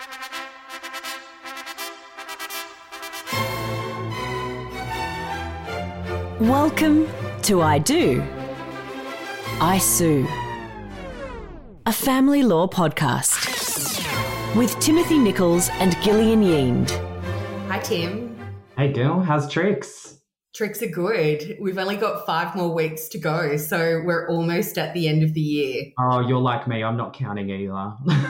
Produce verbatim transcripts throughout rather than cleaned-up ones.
Welcome to I Do, I Sue, a family law podcast with Timothy Nichols and Gillian Yeend. Hi, Tim. Hey, Gil. How's Tricks? Tricks are good. We've only got five more weeks to go, so we're almost at the end of the year. Oh, you're like me. I'm not counting either.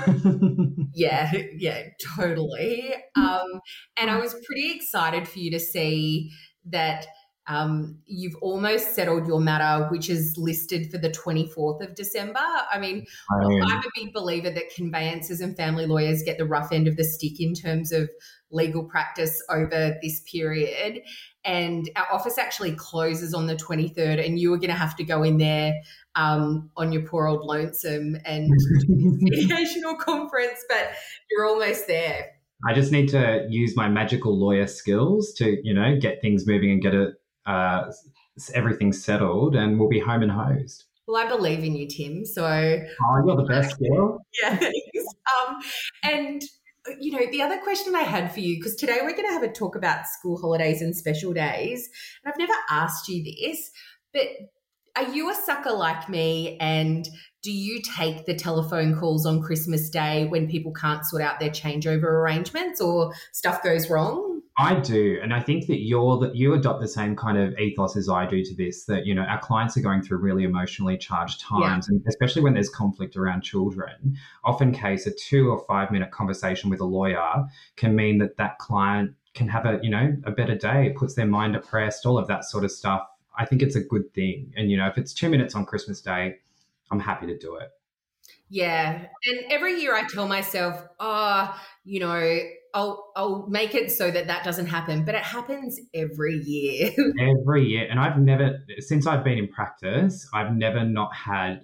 yeah, yeah, totally. Um, and I was pretty excited for you to see that Um, you've almost settled your matter, which is listed for the twenty-fourth of December. I mean, I I'm a big believer that conveyancers and family lawyers get the rough end of the stick in terms of legal practice over this period. And our office actually closes on the twenty-third, and you are going to have to go in there um, on your poor old lonesome and do this mediation or conference, but you're almost there. I just need to use my magical lawyer skills to, you know, get things moving and get it Uh, everything settled, and we'll be home and hosed. Well, I believe in you, Tim. So, oh, you're the best, girl. Yeah, thanks. Um, and you know, the other question I had for you, because today we're going to have a talk about school holidays and special days, and I've never asked you this, but are you a sucker like me? And do you take the telephone calls on Christmas Day when people can't sort out their changeover arrangements or stuff goes wrong? I do, and I think that you're that you adopt the same kind of ethos as I do to this. That, you know, our clients are going through really emotionally charged times, yeah. and especially when there's conflict around children. Often, case a two or five minute conversation with a lawyer can mean that that client can have a you know a better day. It puts their mind at rest, all of that sort of stuff. I think it's a good thing, and you know, if it's two minutes on Christmas Day, I'm happy to do it. Yeah, and every year I tell myself, oh, you know, I'll I'll make it so that that doesn't happen, but it happens every year. Every year, and I've never, since I've been in practice, I've never not had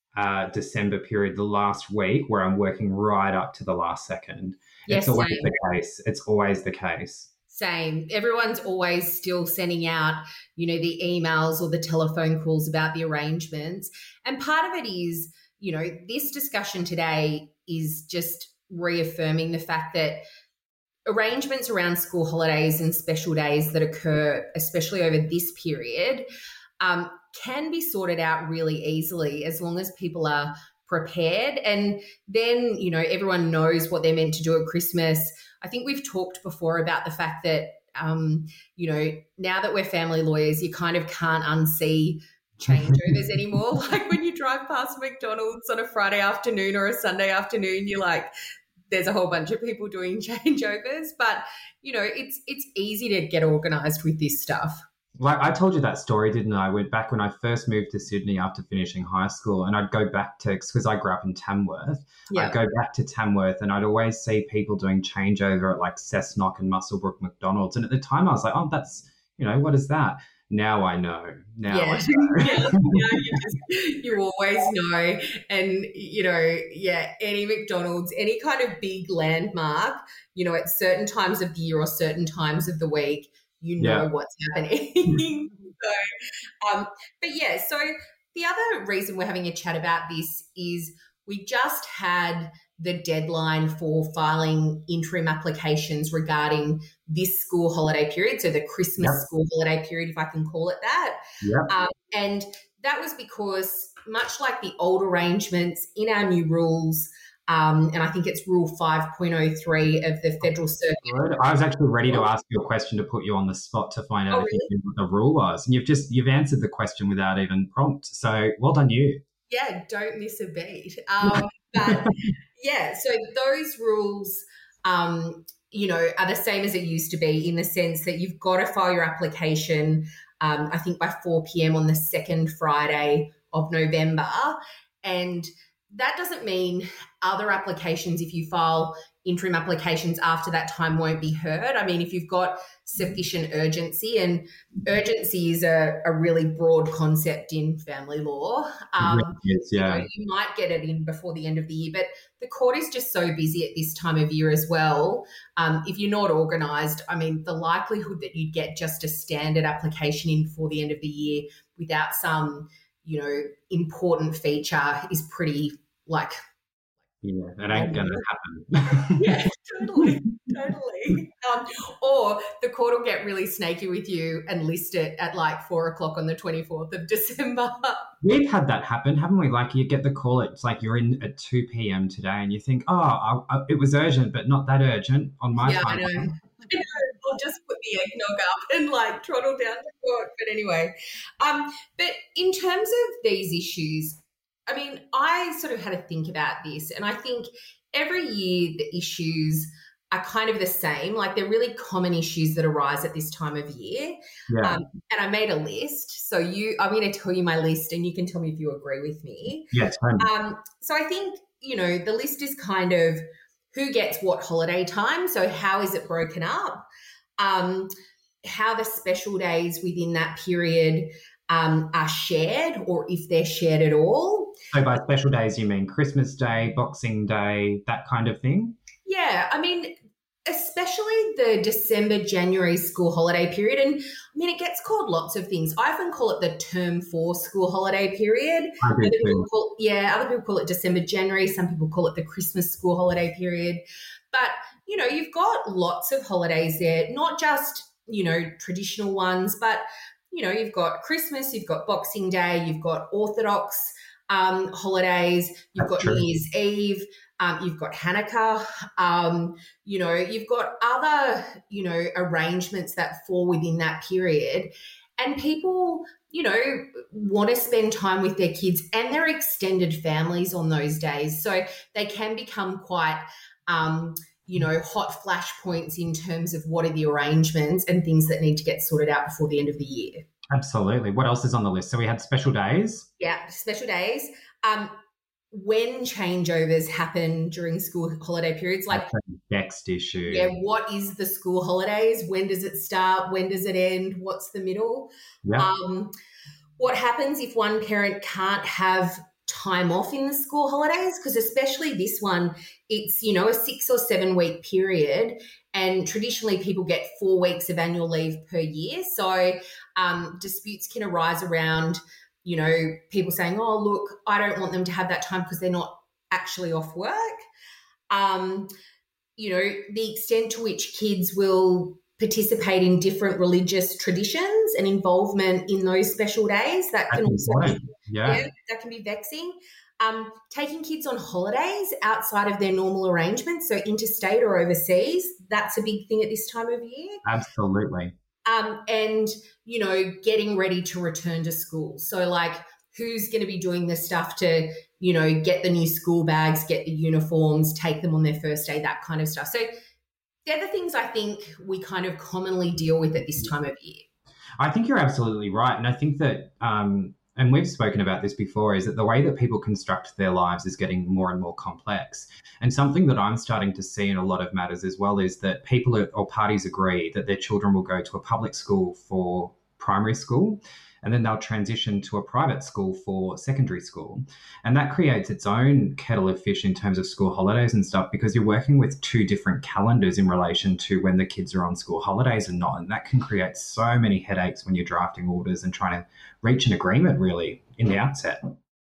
a December period, the last week, where I'm working right up to the last second. Yes, it's always same. the case. It's always the case. Same. Everyone's always still sending out, you know, the emails or the telephone calls about the arrangements, and part of it is, you know, this discussion today is just reaffirming the fact that arrangements around school holidays and special days that occur, especially over this period, um, can be sorted out really easily as long as people are prepared. And then, you know, everyone knows what they're meant to do at Christmas. I think we've talked before about the fact that, um, you know, now that we're family lawyers, you kind of can't unsee changeovers anymore. Like when you drive past McDonald's on a Friday afternoon or a Sunday afternoon, you're like, there's a whole bunch of people doing changeovers. But, you know, it's it's easy to get organised with this stuff. Like I told you that story, didn't I? I went back when I first moved to Sydney after finishing high school, and I'd go back to, because I grew up in Tamworth, yeah. I'd go back to Tamworth and I'd always see people doing changeover at like Cessnock and Muswellbrook McDonald's. And at the time I was like, oh, that's, you know, what is that? Now I know. Now yeah. I know. yeah, yeah you, just, you always know. And, you know, yeah, any McDonald's, any kind of big landmark, you know, at certain times of the year or certain times of the week, you know yeah. what's happening. so, um, but, yeah, so the other reason we're having a chat about this is we just had the deadline for filing interim applications regarding this school holiday period, so the Christmas yep. school holiday period, if I can call it that. Yep. Um, and that was because, much like the old arrangements in our new rules, um, and I think it's Rule five point oh three of the Federal Circuit. I was actually ready to ask you a question to put you on the spot to find out oh, if really? you knew what the rule was, and you've just you've answered the question without even prompt. So well done, you. Yeah, don't miss a beat. Um, but yeah, so those rules, um, you know, are the same as it used to be in the sense that you've got to file your application, um, I think by four p.m. on the second Friday of November. And that doesn't mean other applications, if you file interim applications after that time, won't be heard. I mean, if you've got sufficient urgency, and urgency is a, a really broad concept in family law. Um, yes, yeah. You know, you might get it in before the end of the year, but the court is just so busy at this time of year as well. Um, if you're not organised, I mean, the likelihood that you'd get just a standard application in before the end of the year without some, you know, important feature is pretty like... Yeah, that ain't going to happen. yeah, totally, totally. Um, or the court will get really snaky with you and list it at like four o'clock on the twenty-fourth of December. We've had that happen, haven't we? Like you get the call, it's like you're in at two p.m. today and you think, oh, I, I, it was urgent, but not that urgent on my yeah, time. I know. I know. I'll just put the eggnog up and like trottle down to court. But anyway, um, but in terms of these issues, I mean, I sort of had to think about this, and I think every year the issues are kind of the same. Like they're really common issues that arise at this time of year. Yeah. Um, and I made a list. So you, I'm going to tell you my list and you can tell me if you agree with me. Yes. Um, so I think, you know, the list is kind of who gets what holiday time. So how is it broken up? Um, how the special days within that period um, are shared, or if they're shared at all. So by special days, you mean Christmas Day, Boxing Day, that kind of thing? Yeah, I mean, especially the December, January school holiday period. And I mean, it gets called lots of things. I often call it the term four school holiday period. I do other too. people call, yeah, other people call it December, January. Some people call it the Christmas school holiday period. But, you know, you've got lots of holidays there, not just, you know, traditional ones, but, you know, you've got Christmas, you've got Boxing Day, you've got Orthodox um, holidays, you've That's got true. New Year's Eve, um, you've got Hanukkah, um, you know, you've got other, you know, arrangements that fall within that period. And people, you know, want to spend time with their kids and their extended families on those days. So they can become quite, um, you know, hot flashpoints in terms of what are the arrangements and things that need to get sorted out before the end of the year. Absolutely. What else is on the list? So we had special days. Yeah, special days. Um, when changeovers happen during school holiday periods, like That's the next issue. yeah, what is the school holidays? When does it start? When does it end? What's the middle? Yeah. Um, what happens if one parent can't have time off in the school holidays? Because especially this one, it's, you know, a six or seven week period, and traditionally people get four weeks of annual leave per year. So um, disputes can arise around, you know, people saying, oh, look, I don't want them to have that time because they're not actually off work. Um, you know, the extent to which kids will participate in different religious traditions and involvement in those special days, that can That's also be, important. Yeah. yeah, that can be vexing. Um, taking kids on holidays outside of their normal arrangements, so interstate or overseas, that's a big thing at this time of year. Absolutely. Um, and, you know, getting ready to return to school. So, like, who's going to be doing the stuff to, you know, get the new school bags, get the uniforms, take them on their first day, that kind of stuff. So they're the things I think we kind of commonly deal with at this time of year. I think you're absolutely right. And I think that, um, and we've spoken about this before, is that the way that people construct their lives is getting more and more complex. And something that I'm starting to see in a lot of matters as well is that people are, or parties agree that their children will go to a public school for primary school, and then they'll transition to a private school for secondary school. And that creates its own kettle of fish in terms of school holidays and stuff, because you're working with two different calendars in relation to when the kids are on school holidays and not. And that can create so many headaches when you're drafting orders and trying to reach an agreement really in the outset.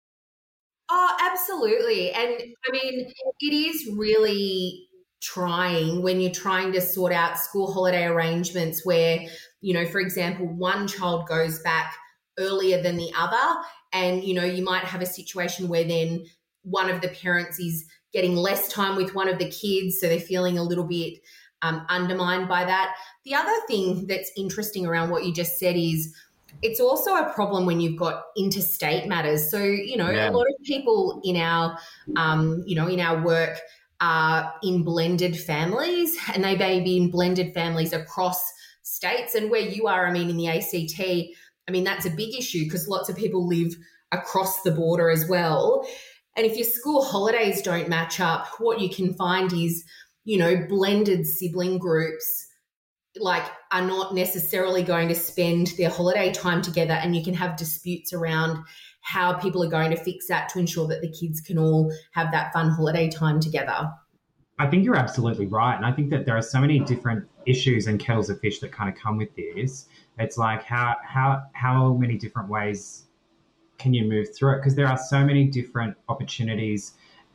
Oh, absolutely. And I mean, it is really trying when you're trying to sort out school holiday arrangements where, you know, for example, one child goes back earlier than the other, and, you know, you might have a situation where then one of the parents is getting less time with one of the kids, so they're feeling a little bit um, undermined by that. The other thing that's interesting around what you just said is it's also a problem when you've got interstate matters. So, you know, Yeah. a lot of people in our, um, you know, in our work are in blended families, and they may be in blended families across states. And where you are, I mean, in the A C T, I mean, that's a big issue because lots of people live across the border as well. And if your school holidays don't match up, what you can find is, you know, blended sibling groups like are not necessarily going to spend their holiday time together, and you can have disputes around how people are going to fix that to ensure that the kids can all have that fun holiday time together. I think you're absolutely right. And I think that there are so many different issues and kettles of fish that kind of come with this. It's like how how how many different ways can you move through it? Because there are so many different opportunities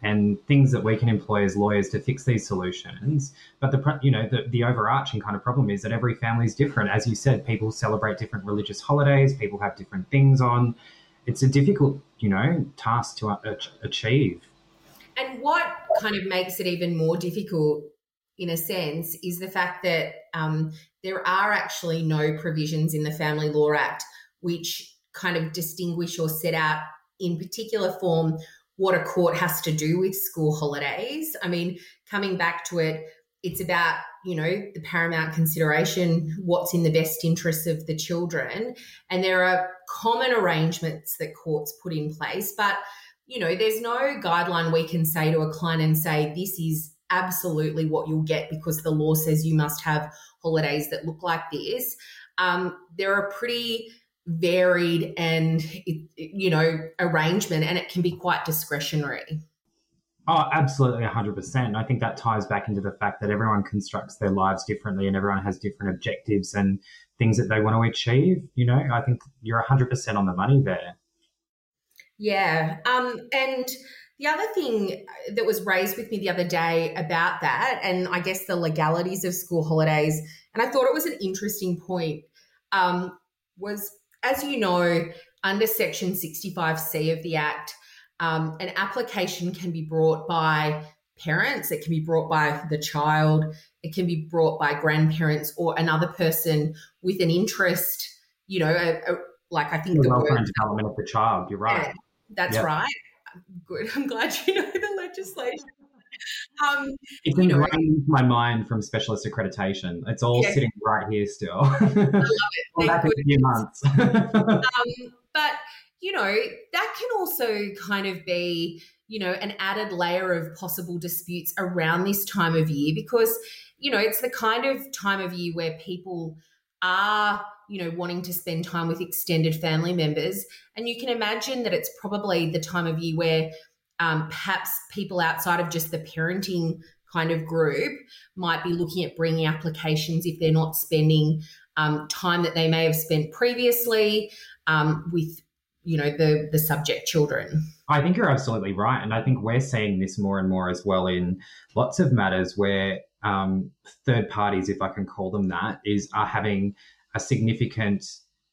and things that we can employ as lawyers to fix these solutions. But the you know the, the overarching kind of problem is that every family is different. As you said, people celebrate different religious holidays, people have different things on. It's a difficult, you know, task to uh, achieve. And what kind of makes it even more difficult, in a sense, is the fact that um, there are actually no provisions in the Family Law Act which kind of distinguish or set out in particular form what a court has to do with school holidays. I mean, coming back to it, it's about, you know, the paramount consideration, what's in the best interests of the children. And there are common arrangements that courts put in place, but, you know, there's no guideline we can say to a client and say, this is absolutely what you'll get because the law says you must have holidays that look like this. Um, there are pretty varied and, you know, arrangement, and it can be quite discretionary. Oh, absolutely, one hundred percent. I think that ties back into the fact that everyone constructs their lives differently and everyone has different objectives and things that they want to achieve. You know, I think you're one hundred percent on the money there. Yeah. Um, and the other thing that was raised with me the other day about that, and I guess the legalities of school holidays, and I thought it was an interesting point, um, was, as you know, under Section sixty-five C of the Act, um, an application can be brought by parents, it can be brought by the child, it can be brought by grandparents or another person with an interest, you know, a, a, like I think the, the welfare and development of the child, you're right. Yeah, that's yep. right. Good. I'm glad you know the legislation. Um, it's you ingrained into my mind from specialist accreditation. It's all yeah. sitting right here still. I love it. Well, back in a few months. um, but, you know, that can also kind of be, you know, an added layer of possible disputes around this time of year because, you know, it's the kind of time of year where people are, you know, wanting to spend time with extended family members. And you can imagine that it's probably the time of year where um, perhaps people outside of just the parenting kind of group might be looking at bringing applications if they're not spending um, time that they may have spent previously um, with, you know, the, the subject children. I think you're absolutely right. And I think we're seeing this more and more as well in lots of matters where um, third parties, if I can call them that, is are having a significant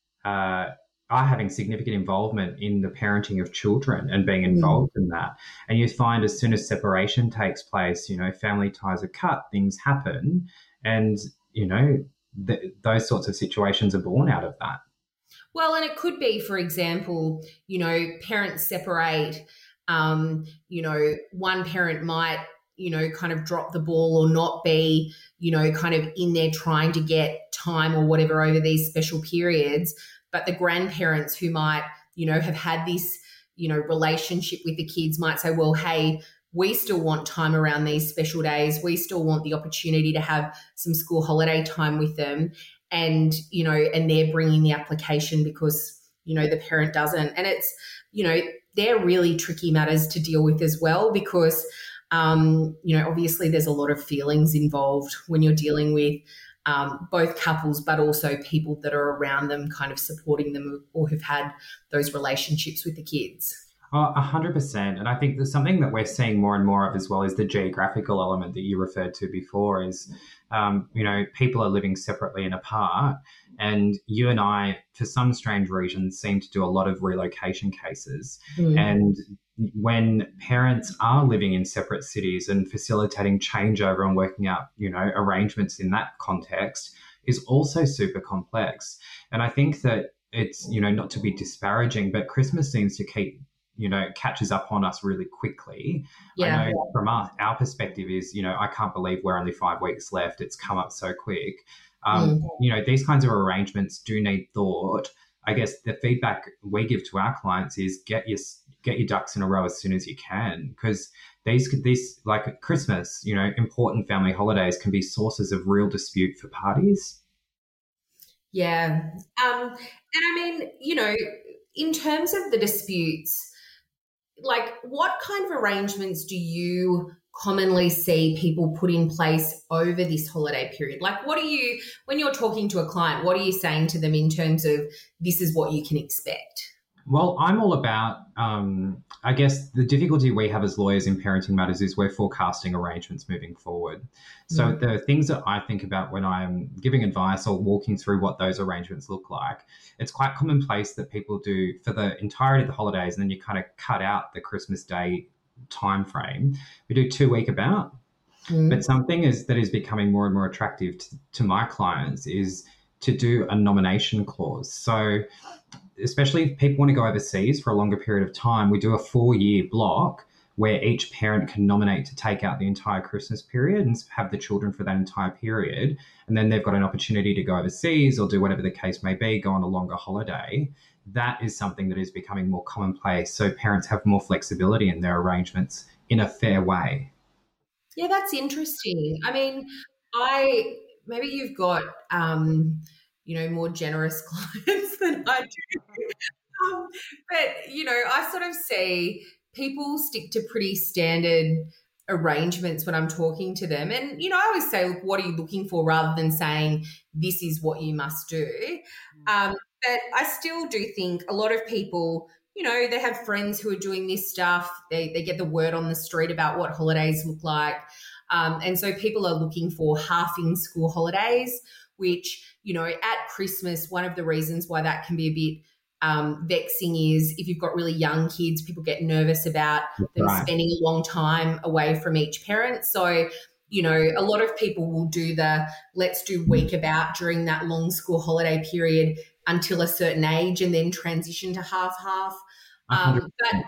uh, are having significant involvement in the parenting of children and being involved mm. in that. And you find as soon as separation takes place, you know, family ties are cut, things happen, and, you know, th- those sorts of situations are born out of that. Well, and it could be, for example, you know, parents separate, um, you know, one parent might, you know, kind of drop the ball or not be, you know, kind of in there trying to get time or whatever over these special periods. But the grandparents who might, you know, have had this, you know, relationship with the kids might say, well, hey, we still want time around these special days. We still want the opportunity to have some school holiday time with them. And, you know, and they're bringing the application because, you know, the parent doesn't. And it's, you know, they're really tricky matters to deal with as well because, um, you know, obviously there's a lot of feelings involved when you're dealing with um, both couples, but also people that are around them kind of supporting them or have had those relationships with the kids. Oh, one hundred percent. And I think there's something that we're seeing more and more of as well is the geographical element that you referred to before is, um, you know, people are living separately and apart. And you and I, for some strange reason, seem to do a lot of relocation cases. Mm. And when parents are living in separate cities and facilitating changeover and working out, you know, arrangements in that context is also super complex. And I think that it's, you know, not to be disparaging, but Christmas seems to keep, you know, catches up on us really quickly. Yeah. I know from our, our perspective is, you know, I can't believe we're only five weeks left. It's come up so quick. Um, mm. You know, these kinds of arrangements do need thought. I guess the feedback we give to our clients is get your get your ducks in a row as soon as you can, because these these like Christmas, you know, important family holidays can be sources of real dispute for parties. Yeah, um, and I mean, you know, in terms of the disputes, like what kind of arrangements do you commonly see people put in place over this holiday period? Like what are you, when you're talking to a client, what are you saying to them in terms of this is what you can expect? Well, I'm all about, um, I guess the difficulty we have as lawyers in parenting matters is we're forecasting arrangements moving forward. So mm. the things that I think about when I'm giving advice or walking through what those arrangements look like, it's quite commonplace that people do for the entirety of the holidays, and then you kind of cut out the Christmas Day time frame. We do two week about. Mm. But something is that is becoming more and more attractive to, to my clients is to do a nomination clause. So especially if people want to go overseas for a longer period of time, we do a four-year block where each parent can nominate to take out the entire Christmas period and have the children for that entire period. And then they've got an opportunity to go overseas or do whatever the case may be, go on a longer holiday. That is something that is becoming more commonplace. So parents have more flexibility in their arrangements in a fair way. Yeah, that's interesting. I mean, I maybe you've got... Um, you know, more generous clients than I do. Um, but, you know, I sort of see people stick to pretty standard arrangements when I'm talking to them. And, you know, I always say, look, what are you looking for, rather than saying this is what you must do. Um, but I still do think a lot of people, you know, they have friends who are doing this stuff. They, they get the word on the street about what holidays look like. Um, and so people are looking for half in school holidays, which, you know, at Christmas, one of the reasons why that can be a bit um, vexing is if you've got really young kids, people get nervous about them right. spending a long time away from each parent. So, you know, a lot of people will do the let's do week about during that long school holiday period until a certain age and then transition to half-half. Um, but,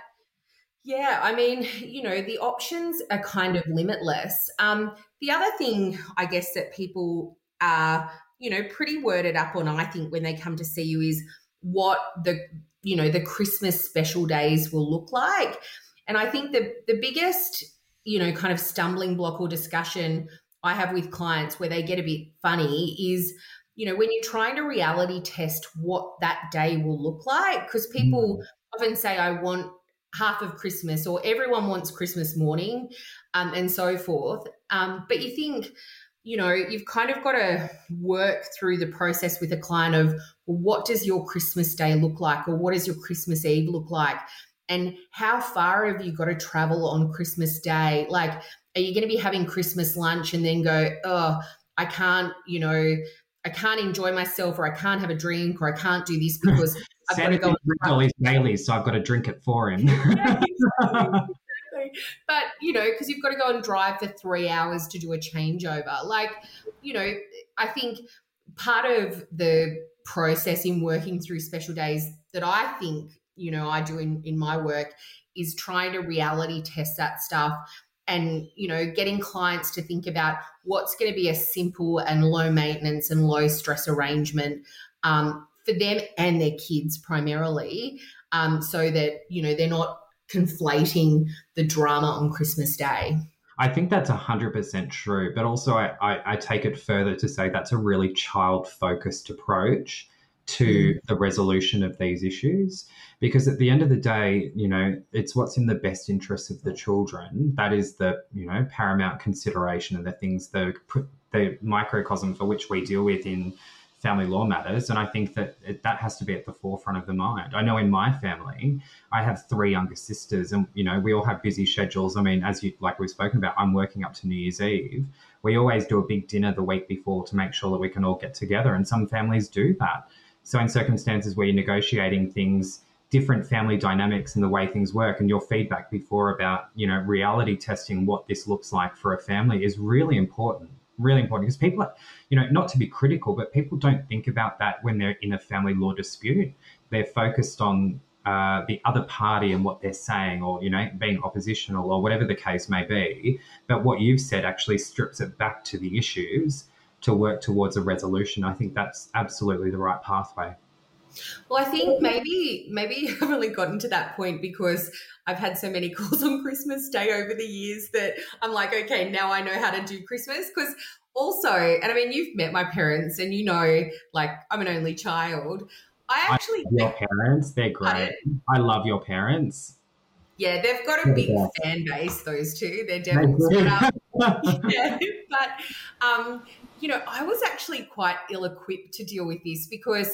yeah, I mean, you know, the options are kind of limitless. Um, the other thing, I guess, that people are, you know, pretty worded up on, I think, when they come to see you is what the, you know, the Christmas special days will look like. And I think the the biggest, you know, kind of stumbling block or discussion I have with clients where they get a bit funny is, you know, when you're trying to reality test what that day will look like, because people mm. often say, I want half of Christmas, or everyone wants Christmas morning, um, and so forth. Um, but you think, you know, you've kind of got to work through the process with a client of, well, what does your Christmas day look like, or what does your Christmas Eve look like, and how far have you got to travel on Christmas Day? Like, are you going to be having Christmas lunch and then go, oh, I can't, you know, I can't enjoy myself, or I can't have a drink, or I can't do this because I've got to go. All his daily, so I've got to drink it for him. Yeah, exactly. But, you know, because you've got to go and drive for three hours to do a changeover. Like, you know, I think part of the process in working through special days that I think, you know, I do in, in my work is trying to reality test that stuff and, you know, getting clients to think about what's going to be a simple and low maintenance and low stress arrangement um, for them and their kids primarily, um, so that, you know, they're not conflating the drama on Christmas Day. I think that's one hundred percent true, but also I, I, I take it further to say that's a really child-focused approach to mm. the resolution of these issues, because at the end of the day, you know, it's what's in the best interests of the children. That is the, you know, paramount consideration, and the things, the, the microcosm for which we deal with in family law matters. And I think that it, that has to be at the forefront of the mind. I know in my family, I have three younger sisters, and, you know, we all have busy schedules. I mean, as you, like we've spoken about, I'm working up to New Year's Eve. We always do a big dinner the week before to make sure that we can all get together. And some families do that. So in circumstances where you're negotiating things, different family dynamics and the way things work, and your feedback before about, you know, reality testing what this looks like for a family is really important. Really important, because people are, you know, not to be critical, but people don't think about that when they're in a family law dispute. They're focused on uh, the other party and what they're saying, or, you know, being oppositional or whatever the case may be. But what you've said actually strips it back to the issues to work towards a resolution. I think that's absolutely the right pathway. Well, I think maybe maybe I've only gotten to that point because I've had so many calls on Christmas Day over the years that I'm like, okay, now I know how to do Christmas. Because also, and I mean, you've met my parents and you know, like, I'm an only child. I actually... I love your parents. They're great. Pardon? I love your parents. Yeah, they've got a big fan base, those two. They're devils. But, um, yeah, but, um, you know, I was actually quite ill-equipped to deal with this because,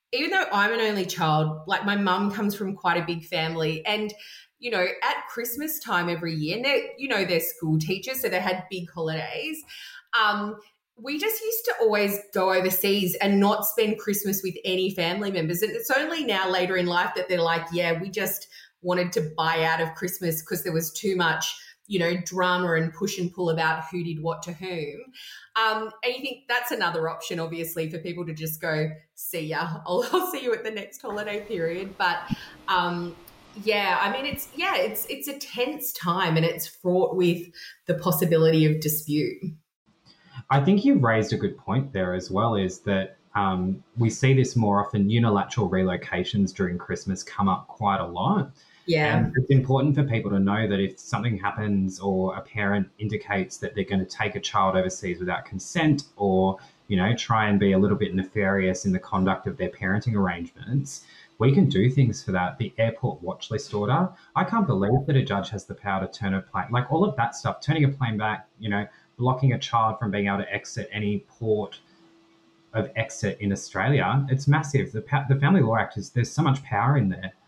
even though I'm an only child, like my mum comes from quite a big family, and you know, at Christmas time every year, and they're, you know, they're school teachers, so they had big holidays. Um, we just used to always go overseas and not spend Christmas with any family members. And it's only now later in life that they're like, yeah, we just wanted to buy out of Christmas because there was too much, you know, drama and push and pull about who did what to whom. Um, and you think that's another option, obviously, for people to just go, see ya, I'll, I'll see you at the next holiday period. But, um, yeah, I mean, it's, yeah, it's, it's a tense time and it's fraught with the possibility of dispute. I think you've raised a good point there as well, is that um, we see this more often. Unilateral relocations during Christmas come up quite a lot. Yeah. And it's important for people to know that if something happens or a parent indicates that they're going to take a child overseas without consent, or, you know, try and be a little bit nefarious in the conduct of their parenting arrangements, we can do things for that. The airport watch list order. I can't believe that a judge has the power to turn a plane, like all of that stuff, turning a plane back, you know, blocking a child from being able to exit any port of exit in Australia. It's massive. The, the Family Law Act is, there's so much power in there.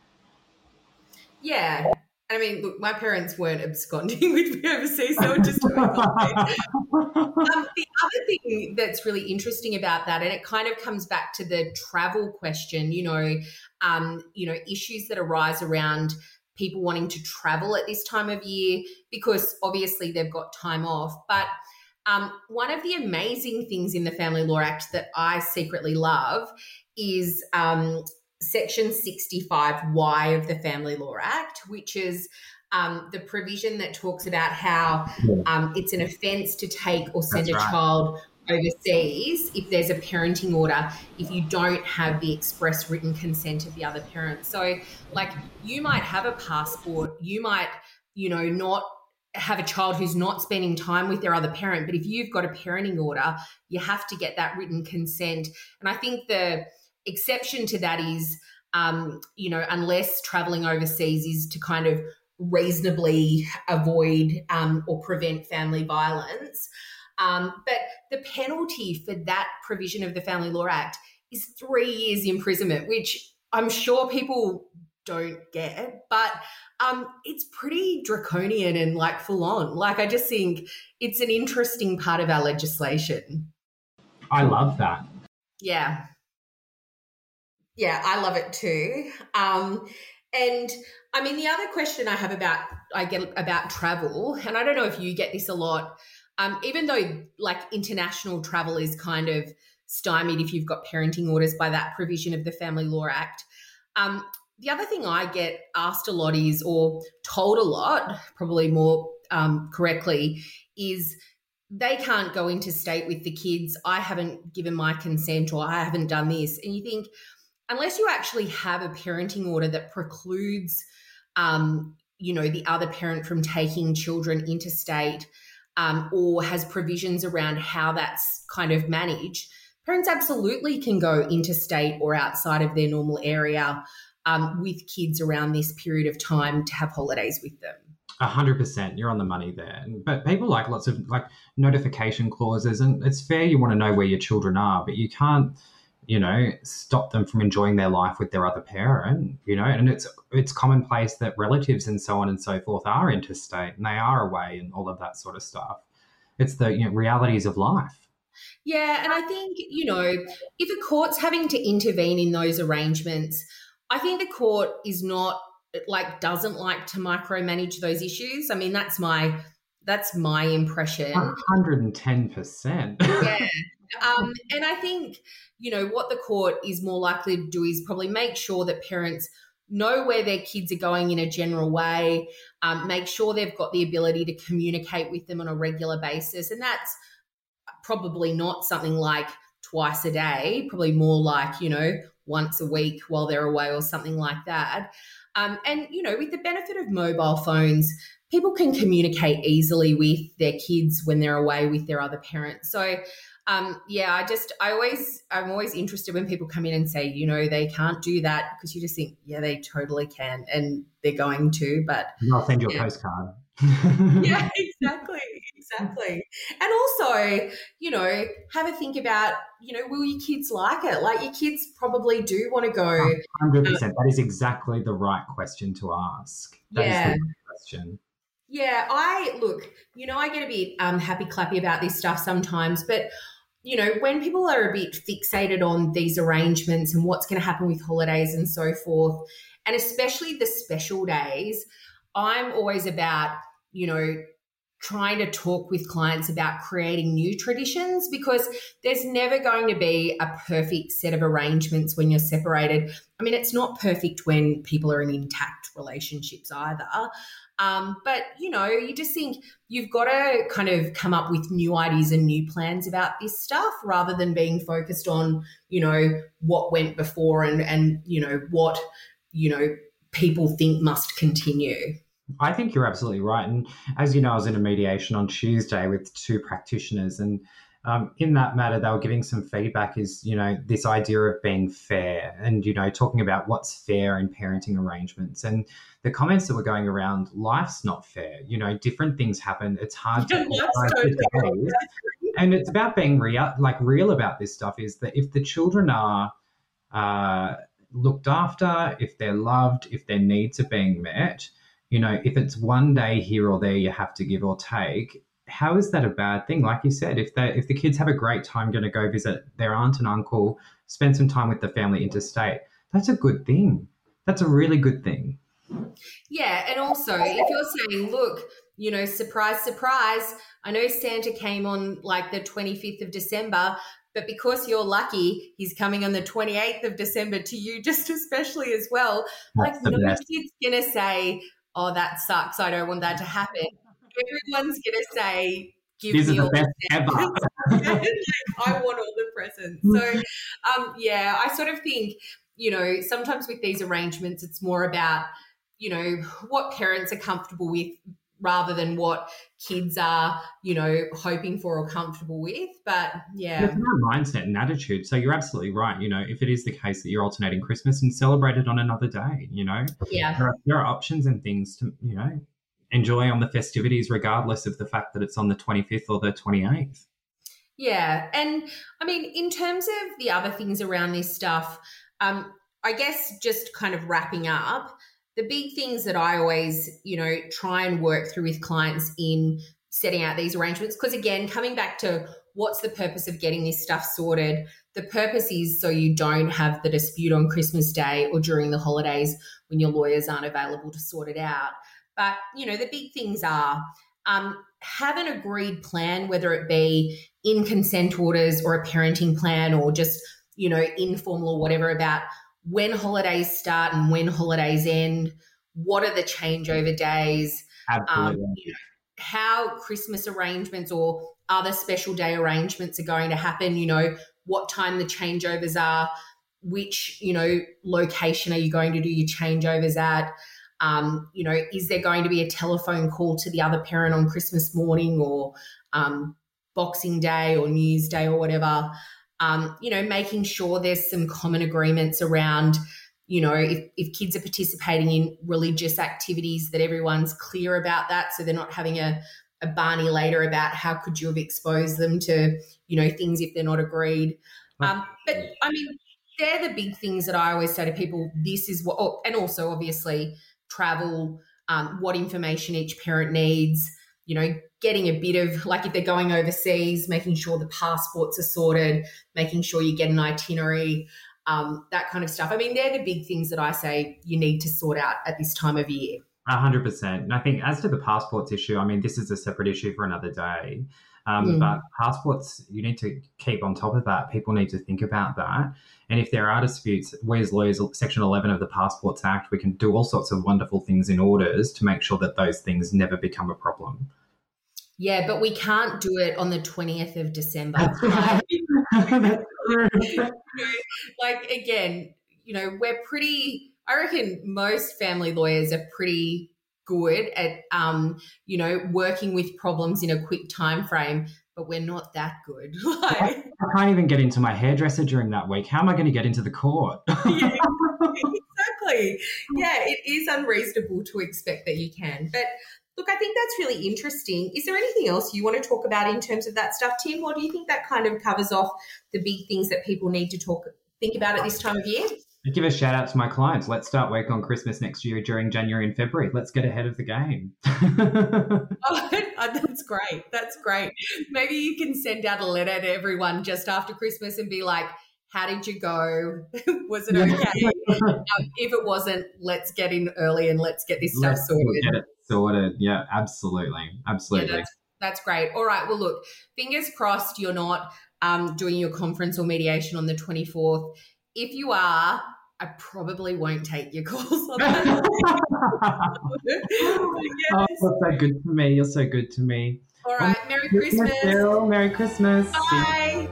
Yeah. I mean, look, my parents weren't absconding with me overseas. They were just doing holidays. um, the other thing that's really interesting about that, and it kind of comes back to the travel question, you know, um, you know, issues that arise around people wanting to travel at this time of year because obviously they've got time off. But um, one of the amazing things in the Family Law Act that I secretly love is um, Section sixty-five Y of the Family Law Act, which is um, the provision that talks about how um, it's an offence to take or send That's a right. child overseas if there's a parenting order, if you don't have the express written consent of the other parent. So, like, you might have a passport, you might, you know, not have a child who's not spending time with their other parent, but if you've got a parenting order, you have to get that written consent. And I think the exception to that is, um, you know, unless travelling overseas is to kind of reasonably avoid um, or prevent family violence. Um, but the penalty for that provision of the Family Law Act is three years imprisonment, which I'm sure people don't get, but um, it's pretty draconian and like full on. Like, I just think it's an interesting part of our legislation. I love that. Yeah. Yeah, I love it too. Um, and I mean, the other question I have about, I get about travel, and I don't know if you get this a lot, Um, even though like international travel is kind of stymied if you've got parenting orders by that provision of the Family Law Act. Um, the other thing I get asked a lot is, or told a lot, probably more um, correctly, is they can't go interstate with the kids. I haven't given my consent, or I haven't done this. And you think, unless you actually have a parenting order that precludes, um, you know, the other parent from taking children interstate, Um, or has provisions around how that's kind of managed, parents absolutely can go interstate or outside of their normal area um, with kids around this period of time to have holidays with them. A hundred percent, you're on the money there. But people like lots of like notification clauses, and it's fair you want to know where your children are, but you can't, you know, stop them from enjoying their life with their other parent, you know, and it's it's commonplace that relatives and so on and so forth are interstate and they are away and all of that sort of stuff. It's the, you know, realities of life. Yeah, and I think, you know, if a court's having to intervene in those arrangements, I think the court is not, like, doesn't like to micromanage those issues. I mean, that's my that's my impression. one hundred ten percent. Yeah. Um, and I think, you know, what the court is more likely to do is probably make sure that parents know where their kids are going in a general way, um, make sure they've got the ability to communicate with them on a regular basis. And that's probably not something like twice a day, probably more like, you know, once a week while they're away or something like that. Um, and, you know, with the benefit of mobile phones, people can communicate easily with their kids when they're away with their other parents. So, Um, yeah, I just, I always, I'm always interested when people come in and say, you know, they can't do that, because you just think, yeah, they totally can, and they're going to, but. I'll send you yeah. a postcard. Yeah, exactly, Exactly. And also, you know, have a think about, you know, will your kids like it? Like your kids probably do want to go. one hundred percent. Um, that is exactly the right question to ask. That yeah. is the right question. Yeah, I look, you know, I get a bit um, happy clappy about this stuff sometimes, but, you know, when people are a bit fixated on these arrangements and what's going to happen with holidays and so forth, and especially the special days, I'm always about, you know, trying to talk with clients about creating new traditions, because there's never going to be a perfect set of arrangements when you're separated. I mean, it's not perfect when people are in intact relationships either. Um, but, you know, you just think you've got to kind of come up with new ideas and new plans about this stuff rather than being focused on, you know, what went before and, and you know, what, you know, people think must continue. I think you're absolutely right. And as you know, I was in a mediation on Tuesday with two practitioners, and um, in that matter, they were giving some feedback is, you know, this idea of being fair and, you know, talking about what's fair in parenting arrangements. And the comments that were going around, life's not fair. You know, different things happen. It's hard to totally and it's about being real, like real about this stuff is that if the children are uh, looked after, if they're loved, if their needs are being met, you know, if it's one day here or there you have to give or take, how is that a bad thing? Like you said, if they if the kids have a great time going to go visit their aunt and uncle, spend some time with the family interstate, that's a good thing. That's a really good thing. Yeah, and also if you're saying, look, you know, surprise, surprise, I know Santa came on like the twenty-fifth of December, but because you're lucky, he's coming on the twenty-eighth of December to you just especially as well. That's like no best. Kid's going to say, oh, that sucks, I don't want that to happen. Everyone's going to say, give this me all the the presents. Like, I want all the presents. So, um, yeah, I sort of think, you know, sometimes with these arrangements, it's more about, you know, what parents are comfortable with rather than what kids are, you know, hoping for or comfortable with. But, yeah. It's about mindset and attitude. So you're absolutely right. You know, if it is the case that you're alternating Christmas, and celebrate it on another day, you know. Yeah. There are, there are options and things to, you know, enjoy on the festivities regardless of the fact that it's on the twenty-fifth or the twenty-eighth. Yeah. And, I mean, in terms of the other things around this stuff, um, I guess just kind of wrapping up, the big things that I always, you know, try and work through with clients in setting out these arrangements, because, again, coming back to what's the purpose of getting this stuff sorted, the purpose is so you don't have the dispute on Christmas Day or during the holidays when your lawyers aren't available to sort it out. But, you know, the big things are um, have an agreed plan, whether it be in consent orders or a parenting plan or just, you know, informal or whatever, about when holidays start and when holidays end, what are the changeover days, Absolutely. Um, you know, how Christmas arrangements or other special day arrangements are going to happen, you know, what time the changeovers are, which, you know, location are you going to do your changeovers at, um, you know, is there going to be a telephone call to the other parent on Christmas morning or um, Boxing Day or New Year's Day or whatever. Um, you know, making sure there's some common agreements around, you know, if, if kids are participating in religious activities, that everyone's clear about that, so they're not having a, a Barney later about how could you have exposed them to, you know, things if they're not agreed. Um, but, I mean, they're the big things that I always say to people, this is what, oh, and also obviously travel, um, what information each parent needs, you know, getting a bit of, like if they're going overseas, making sure the passports are sorted, making sure you get an itinerary, um, that kind of stuff. I mean, they're the big things that I say you need to sort out at this time of year. A hundred percent. And I think as to the passports issue, I mean, this is a separate issue for another day. Um, mm. But passports, you need to keep on top of that. People need to think about that. And if there are disputes, we as lawyers, Section eleven of the Passports Act, we can do all sorts of wonderful things in orders to make sure that those things never become a problem. Yeah, but we can't do it on the twentieth of December. That's right. That's true. You know, like, again, you know, we're pretty, I reckon most family lawyers are pretty good at, um, you know, working with problems in a quick time frame, but we're not that good. Like, I can't even get into my hairdresser during that week. How am I going to get into the court? Yeah, exactly. Yeah, it is unreasonable to expect that you can. But look, I think that's really interesting. Is there anything else you want to talk about in terms of that stuff, Tim, or do you think that kind of covers off the big things that people need to talk think about at this time of year? I give a shout out to my clients. Let's start work on Christmas next year during January and February. Let's get ahead of the game. Oh, that's great. That's great. Maybe you can send out a letter to everyone just after Christmas and be like, how did you go? Was it okay? um, if it wasn't, let's get in early and let's get this stuff let's sorted. Get it sorted. Yeah, absolutely. Absolutely. Yeah, that's, that's great. All right. Well, look, fingers crossed you're not um, doing your conference or mediation on the twenty-fourth. If you are, I probably won't take your calls on that. Yes. Oh, you're so good to me. You're so good to me. All right. Merry Christmas. Christmas. Merry Christmas. Bye.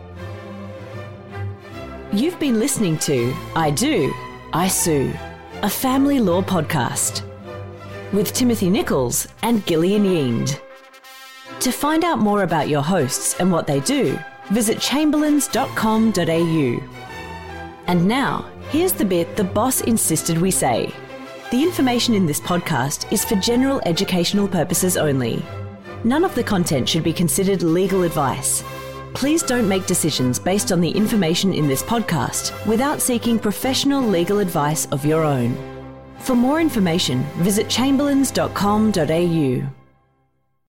You've been listening to I Do, I Sue, a family law podcast with Timothy Nichols and Gillian Yingd. To find out more about your hosts and what they do, visit chamberlains dot com dot a u. And now, here's the bit the boss insisted we say. The information in this podcast is for general educational purposes only. None of the content should be considered legal advice. Please don't make decisions based on the information in this podcast without seeking professional legal advice of your own. For more information, visit chamberlains dot com dot a u.